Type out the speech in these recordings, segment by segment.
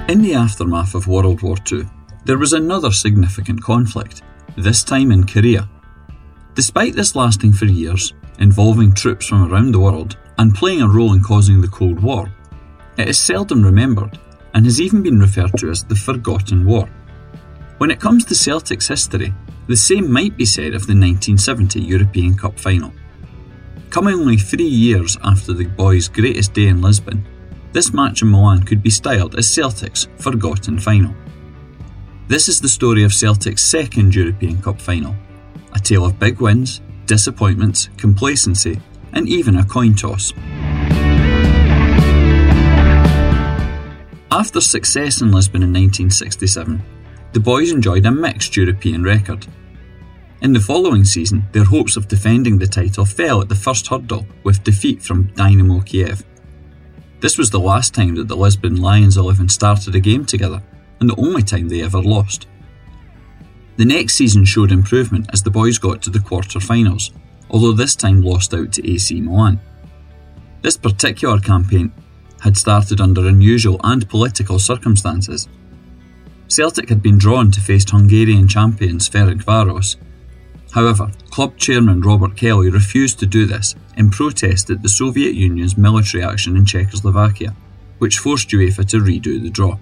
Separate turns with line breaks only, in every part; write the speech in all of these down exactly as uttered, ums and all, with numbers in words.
In the aftermath of World War Two, there was another significant conflict, this time in Korea. Despite this lasting for years, involving troops from around the world, and playing a role in causing the Cold War, it is seldom remembered and has even been referred to as the Forgotten War. When it comes to Celtic's history, the same might be said of the nineteen seventy European Cup final. Coming only three years after the boys' greatest day in Lisbon, this match in Milan could be styled as Celtic's forgotten final. This is the story of Celtic's second European Cup final, a tale of big wins, disappointments, complacency, and even a coin toss. After success in Lisbon in nineteen sixty-seven, the boys enjoyed a mixed European record. In the following season, their hopes of defending the title fell at the first hurdle with defeat from Dynamo Kiev. This was the last time that the Lisbon Lions eleven started a game together, and the only time they ever lost. The next season showed improvement as the boys got to the quarter-finals, although this time lost out to A C Milan. This particular campaign had started under unusual and political circumstances. Celtic had been drawn to face Hungarian champions Ferencváros. However, club chairman Robert Kelly refused to do this in protest at the Soviet Union's military action in Czechoslovakia, which forced UEFA to redo the draw.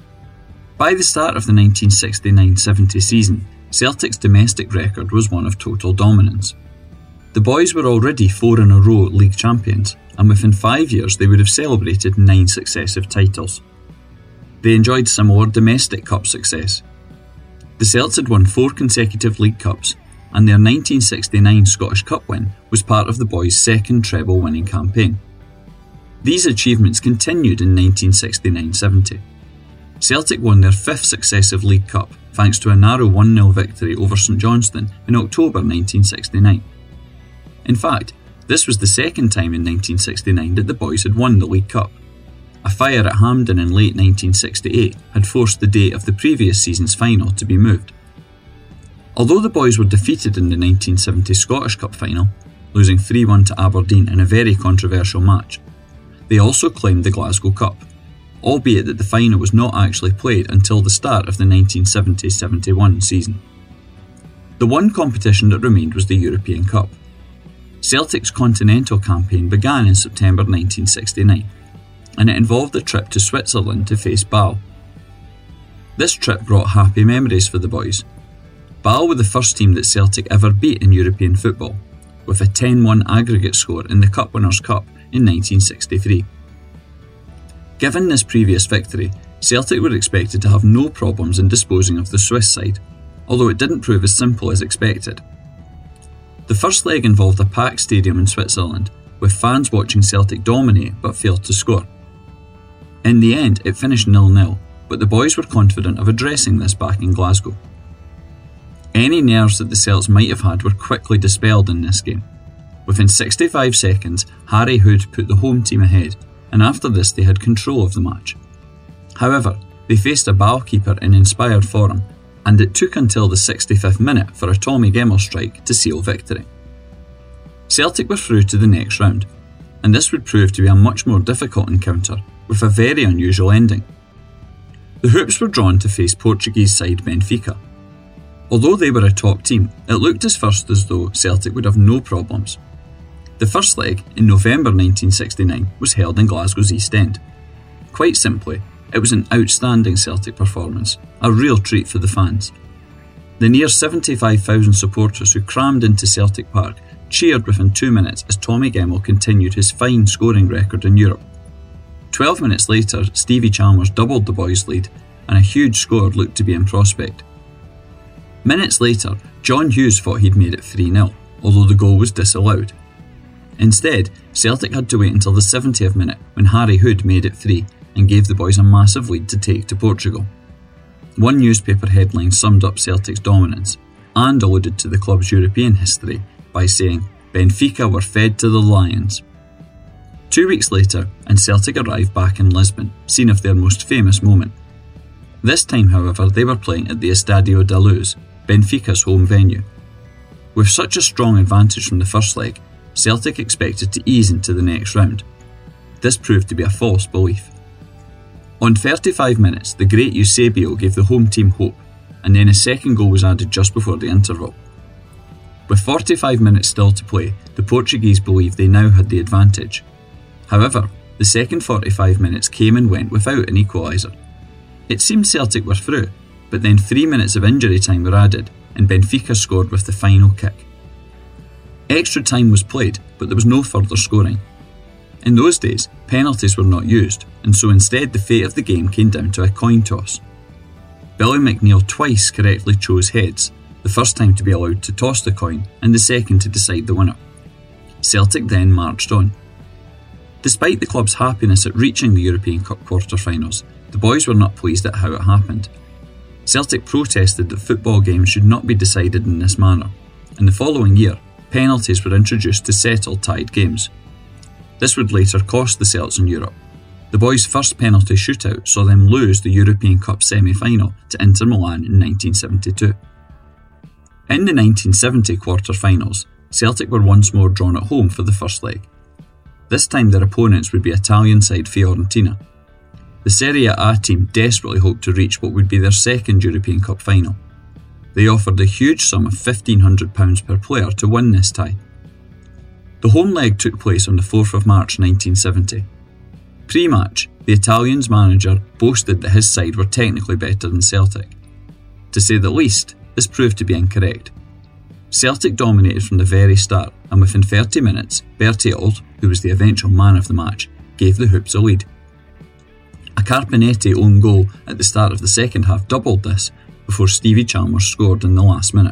By the start of the nineteen sixty-nine seventy season, Celtic's domestic record was one of total dominance. The boys were already four in a row league champions, and within five years they would have celebrated nine successive titles. They enjoyed similar domestic cup success. The Celts had won four consecutive League Cups, and their nineteen sixty-nine Scottish Cup win was part of the boys' second treble-winning campaign. These achievements continued in nineteen sixty-nine seventy. Celtic won their fifth successive League Cup thanks to a narrow one nil victory over St Johnstone in October nineteen sixty-nine. In fact, this was the second time in nineteen sixty-nine that the boys had won the League Cup. A fire at Hampden in late nineteen sixty-eight had forced the date of the previous season's final to be moved. Although the boys were defeated in the nineteen seventy Scottish Cup final, losing three one to Aberdeen in a very controversial match, they also claimed the Glasgow Cup, albeit that the final was not actually played until the start of the nineteen seventy seventy-one season. The one competition that remained was the European Cup. Celtic's continental campaign began in September nineteen sixty-nine, and it involved a trip to Switzerland to face Bâle. This trip brought happy memories for the boys. Bâle were the first team that Celtic ever beat in European football, with a ten one aggregate score in the Cup Winners' Cup in nineteen sixty-three. Given this previous victory, Celtic were expected to have no problems in disposing of the Swiss side, although it didn't prove as simple as expected. The first leg involved a packed stadium in Switzerland, with fans watching Celtic dominate but failed to score. In the end, it finished nil nil, but the boys were confident of addressing this back in Glasgow. Any nerves that the Celts might have had were quickly dispelled in this game. Within sixty-five seconds, Harry Hood put the home team ahead, and after this they had control of the match. However, they faced a Bâle keeper in inspired form, and it took until the sixty-fifth minute for a Tommy Gemmell strike to seal victory. Celtic were through to the next round, and this would prove to be a much more difficult encounter, with a very unusual ending. The Hoops were drawn to face Portuguese side Benfica. Although they were a top team, it looked at first as though Celtic would have no problems. The first leg, in November nineteen sixty-nine, was held in Glasgow's East End. Quite simply, it was an outstanding Celtic performance, a real treat for the fans. The near seventy-five thousand supporters who crammed into Celtic Park cheered within two minutes as Tommy Gemmell continued his fine scoring record in Europe. Twelve minutes later, Stevie Chalmers doubled the boys' lead, and a huge score looked to be in prospect. Minutes later, John Hughes thought he'd made it three nil, although the goal was disallowed. Instead, Celtic had to wait until the seventieth minute when Harry Hood made it three and gave the boys a massive lead to take to Portugal. One newspaper headline summed up Celtic's dominance and alluded to the club's European history by saying, "Benfica were fed to the Lions." Two weeks later, and Celtic arrived back in Lisbon, scene of their most famous moment. This time, however, they were playing at the Estádio da Luz, Benfica's home venue. With such a strong advantage from the first leg, Celtic expected to ease into the next round. This proved to be a false belief. On thirty-five minutes, the great Eusebio gave the home team hope, and then a second goal was added just before the interval. With forty-five minutes still to play, the Portuguese believed they now had the advantage. However, the second forty-five minutes came and went without an equaliser. It seemed Celtic were through, but then three minutes of injury time were added, and Benfica scored with the final kick. Extra time was played, but there was no further scoring. In those days, penalties were not used, and so instead the fate of the game came down to a coin toss. Billy McNeil twice correctly chose heads, the first time to be allowed to toss the coin and the second to decide the winner. Celtic then marched on. Despite the club's happiness at reaching the European Cup quarter-finals, the boys were not pleased at how it happened. Celtic protested that football games should not be decided in this manner, and the following year, penalties were introduced to settle tied games. This would later cost the Celts in Europe. The boys' first penalty shootout saw them lose the European Cup semi-final to Inter Milan in nineteen seventy-two. In the nineteen seventy quarter-finals, Celtic were once more drawn at home for the first leg. This time their opponents would be Italian side Fiorentina. The Serie A team desperately hoped to reach what would be their second European Cup final. They offered a huge sum of fifteen hundred pounds per player to win this tie. The home leg took place on the fourth of March nineteen seventy. Pre-match, the Italians' manager boasted that his side were technically better than Celtic. To say the least, this proved to be incorrect. Celtic dominated from the very start, and within thirty minutes, Bertiold, who was the eventual man of the match, gave the Hoops a lead. A Carpenetti own goal at the start of the second half doubled this, before Stevie Chalmers scored in the last minute.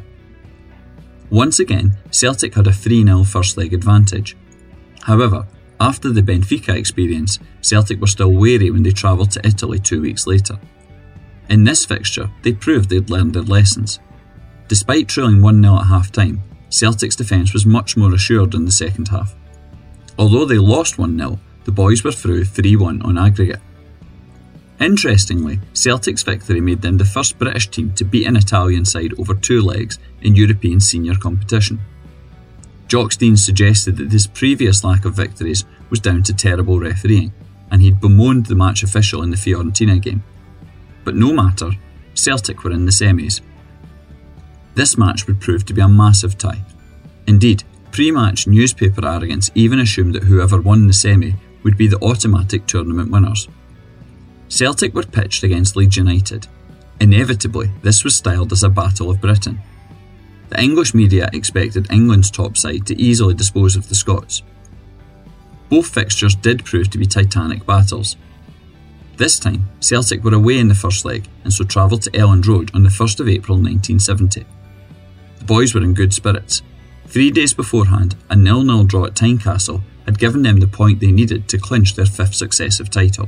Once again, Celtic had a three nil first leg advantage. However, after the Benfica experience, Celtic were still wary when they travelled to Italy two weeks later. In this fixture, they proved they'd learned their lessons. Despite trailing one nil at half-time, Celtic's defence was much more assured in the second half. Although they lost one nil, the boys were through three one on aggregate. Interestingly, Celtic's victory made them the first British team to beat an Italian side over two legs in European senior competition. Jock Stein suggested that this previous lack of victories was down to terrible refereeing, and he'd bemoaned the match official in the Fiorentina game. But no matter, Celtic were in the semis. This match would prove to be a massive tie. Indeed, pre-match newspaper arrogance even assumed that whoever won the semi would be the automatic tournament winners. Celtic were pitched against Leeds United. Inevitably, this was styled as a Battle of Britain. The English media expected England's top side to easily dispose of the Scots. Both fixtures did prove to be titanic battles. This time, Celtic were away in the first leg and so travelled to Elland Road on the first of April nineteen seventy. The boys were in good spirits. Three days beforehand, a nil nil draw at Tynecastle had given them the point they needed to clinch their fifth successive title.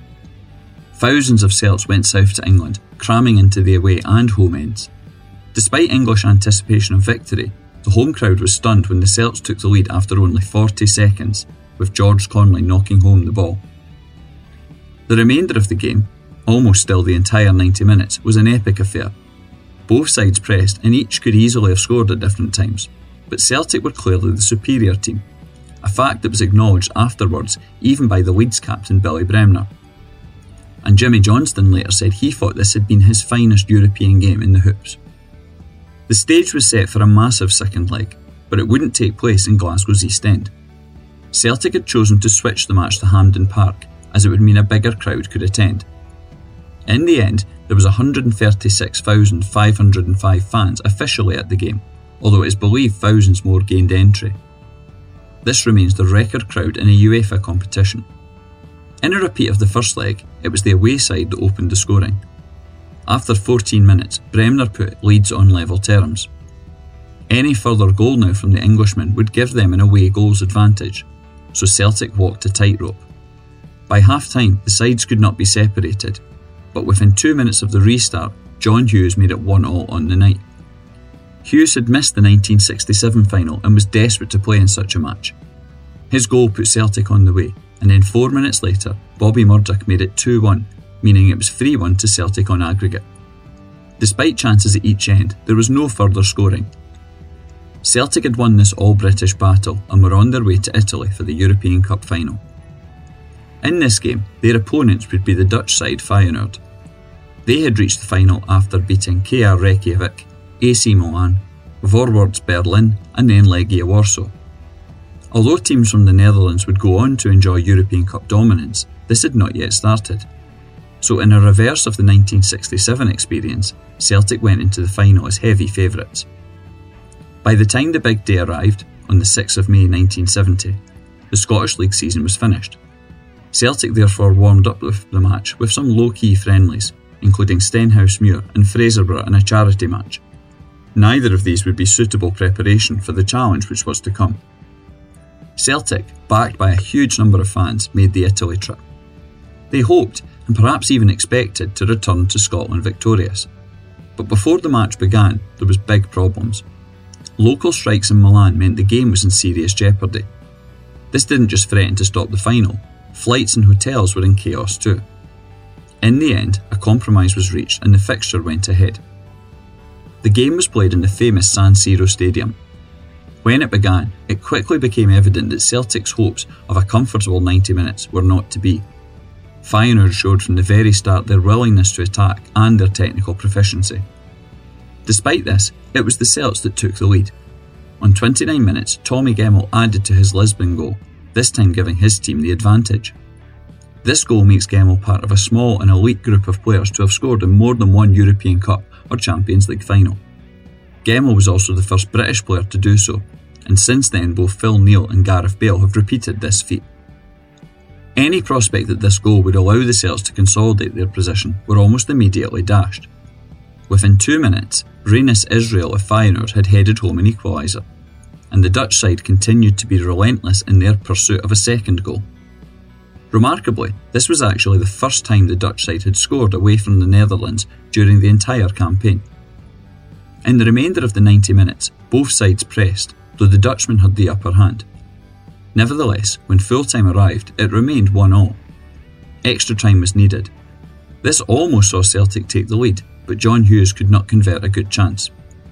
Thousands of Celts went south to England, cramming into the away and home ends. Despite English anticipation of victory, the home crowd was stunned when the Celts took the lead after only forty seconds, with George Conley knocking home the ball. The remainder of the game, almost still the entire ninety minutes, was an epic affair. Both sides pressed and each could easily have scored at different times, but Celtic were clearly the superior team, a fact that was acknowledged afterwards even by the Leeds captain Billy Bremner. And Jimmy Johnston later said he thought this had been his finest European game in the Hoops. The stage was set for a massive second leg, but it wouldn't take place in Glasgow's East End. Celtic had chosen to switch the match to Hampden Park, as it would mean a bigger crowd could attend. In the end, there was one hundred thirty-six thousand five hundred five fans officially at the game, although it is believed thousands more gained entry. This remains the record crowd in a UEFA competition. In a repeat of the first leg, it was the away side that opened the scoring. After fourteen minutes, Bremner put Leeds on level terms. Any further goal now from the Englishmen would give them an away goals advantage, so Celtic walked a tightrope. By half-time, the sides could not be separated, but within two minutes of the restart, John Hughes made it one all on the night. Hughes had missed the nineteen sixty-seven final and was desperate to play in such a match. His goal put Celtic on the way, and then four minutes later, Bobby Murdoch made it two one, meaning it was three one to Celtic on aggregate. Despite chances at each end, there was no further scoring. Celtic had won this all-British battle and were on their way to Italy for the European Cup final. In this game, their opponents would be the Dutch side Feyenoord. They had reached the final after beating K R Reykjavik, A C Milan, Voorwaarts Berlin and then Legia Warsaw. Although teams from the Netherlands would go on to enjoy European Cup dominance, this had not yet started. So in a reverse of the nineteen sixty-seven experience, Celtic went into the final as heavy favourites. By the time the big day arrived, on the sixth of May nineteen seventy, the Scottish League season was finished. Celtic therefore warmed up with the match with some low-key friendlies, including Stenhousemuir and Fraserburgh in a charity match. Neither of these would be suitable preparation for the challenge which was to come. Celtic, backed by a huge number of fans, made the Italy trip. They hoped, and perhaps even expected, to return to Scotland victorious. But before the match began, there was big problems. Local strikes in Milan meant the game was in serious jeopardy. This didn't just threaten to stop the final, flights and hotels were in chaos too. In the end, a compromise was reached and the fixture went ahead. The game was played in the famous San Siro Stadium. When it began, it quickly became evident that Celtic's hopes of a comfortable ninety minutes were not to be. Feyenoord showed from the very start their willingness to attack and their technical proficiency. Despite this, it was the Celts that took the lead. On twenty-nine minutes, Tommy Gemmell added to his Lisbon goal, this time giving his team the advantage. This goal makes Gemmell part of a small and elite group of players to have scored in more than one European Cup or Champions League final. Gemmell was also the first British player to do so, and since then both Phil Neal and Gareth Bale have repeated this feat. Any prospect that this goal would allow the Celts to consolidate their position were almost immediately dashed. Within two minutes, Reynis Israel of Feyenoord had headed home an equaliser, and the Dutch side continued to be relentless in their pursuit of a second goal. Remarkably, this was actually the first time the Dutch side had scored away from the Netherlands during the entire campaign. In the remainder of the ninety minutes, both sides pressed, though the Dutchmen had the upper hand. Nevertheless, when full-time arrived, it remained one all. Extra time was needed. This almost saw Celtic take the lead, but John Hughes could not convert a good chance.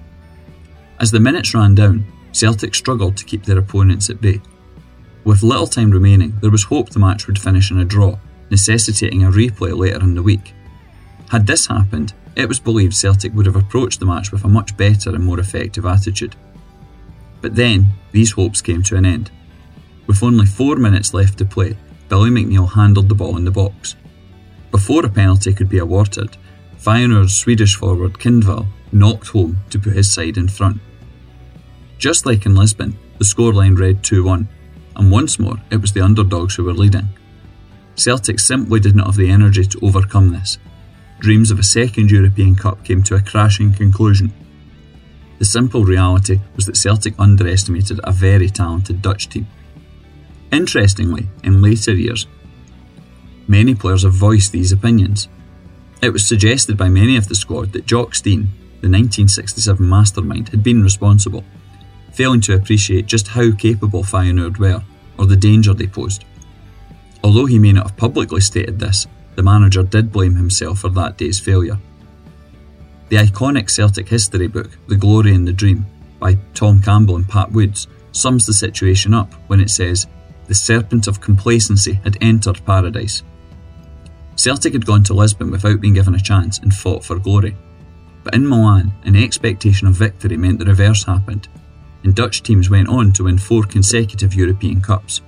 As the minutes ran down, Celtic struggled to keep their opponents at bay. With little time remaining, there was hope the match would finish in a draw, necessitating a replay later in the week. Had this happened, it was believed Celtic would have approached the match with a much better and more effective attitude. But then, these hopes came to an end. With only four minutes left to play, Billy McNeil handled the ball in the box. Before a penalty could be awarded, Feyenoord's Swedish forward Kindvall knocked home to put his side in front. Just like in Lisbon, the scoreline read two one, and once more it was the underdogs who were leading. Celtic simply did not have the energy to overcome this. Dreams of a second European Cup came to a crashing conclusion. The simple reality was that Celtic underestimated a very talented Dutch team. Interestingly, in later years, many players have voiced these opinions. It was suggested by many of the squad that Jock Stein, the nineteen sixty-seven mastermind, had been responsible, failing to appreciate just how capable Feyenoord were, or the danger they posed. Although he may not have publicly stated this, the manager did blame himself for that day's failure. The iconic Celtic history book, The Glory and the Dream, by Tom Campbell and Pat Woods, sums the situation up when it says, "The serpent of complacency had entered paradise." Celtic had gone to Lisbon without being given a chance and fought for glory. But in Milan, an expectation of victory meant the reverse happened, and Dutch teams went on to win four consecutive European Cups.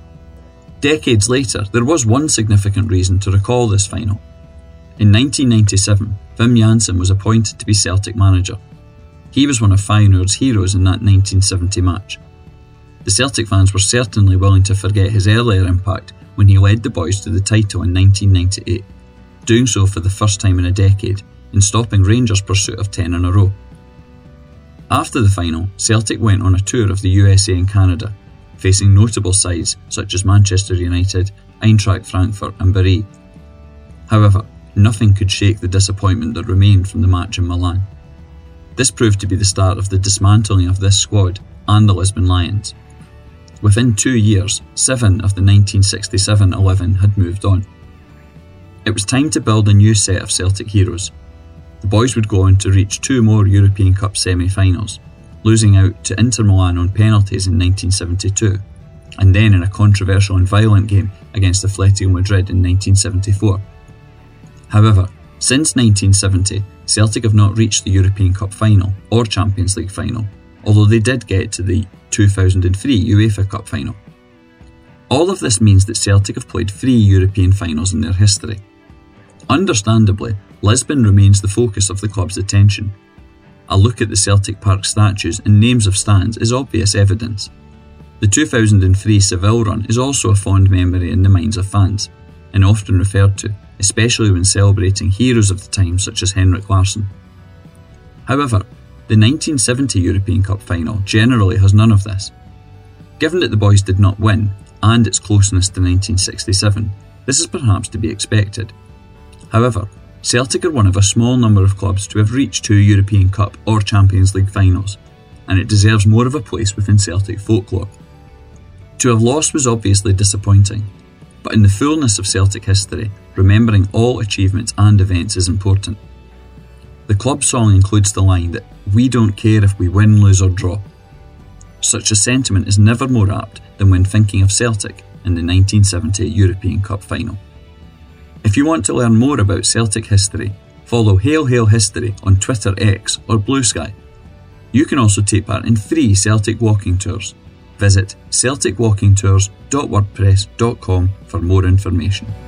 Decades later, there was one significant reason to recall this final. In nineteen ninety-seven, Wim Jansen was appointed to be Celtic manager. He was one of Feyenoord's heroes in that nineteen seventy match. The Celtic fans were certainly willing to forget his earlier impact when he led the boys to the title in nineteen ninety-eight, doing so for the first time in a decade and stopping Rangers' pursuit of ten in a row. After the final, Celtic went on a tour of the U S A and Canada, facing notable sides such as Manchester United, Eintracht Frankfurt and Bari. However, nothing could shake the disappointment that remained from the match in Milan. This proved to be the start of the dismantling of this squad and the Lisbon Lions. Within two years, seven of the nineteen sixty-seven eleven had moved on. It was time to build a new set of Celtic heroes. The boys would go on to reach two more European Cup semi-finals, losing out to Inter Milan on penalties in nineteen seventy-two, and then in a controversial and violent game against Atletico Madrid in nineteen seventy-four. However, since nineteen seventy, Celtic have not reached the European Cup final or Champions League final, although they did get to the two thousand three UEFA Cup final. All of this means that Celtic have played three European finals in their history. Understandably, Lisbon remains the focus of the club's attention. A look at the Celtic Park statues and names of stands is obvious evidence. The two thousand three Seville run is also a fond memory in the minds of fans, and often referred to, especially when celebrating heroes of the time such as Henrik Larsson. However, the nineteen seventy European Cup final generally has none of this. Given that the boys did not win, and its closeness to nineteen sixty-seven, this is perhaps to be expected. However, Celtic are one of a small number of clubs to have reached two European Cup or Champions League finals, and it deserves more of a place within Celtic folklore. To have lost was obviously disappointing, but in the fullness of Celtic history, remembering all achievements and events is important. The club song includes the line that "we don't care if we win, lose or draw." Such a sentiment is never more apt than when thinking of Celtic in the nineteen seventy European Cup final. If you want to learn more about Celtic history, follow Hail Hail History on Twitter X or Blue Sky. You can also take part in free Celtic walking tours. Visit celtic walking tours dot wordpress dot com for more information.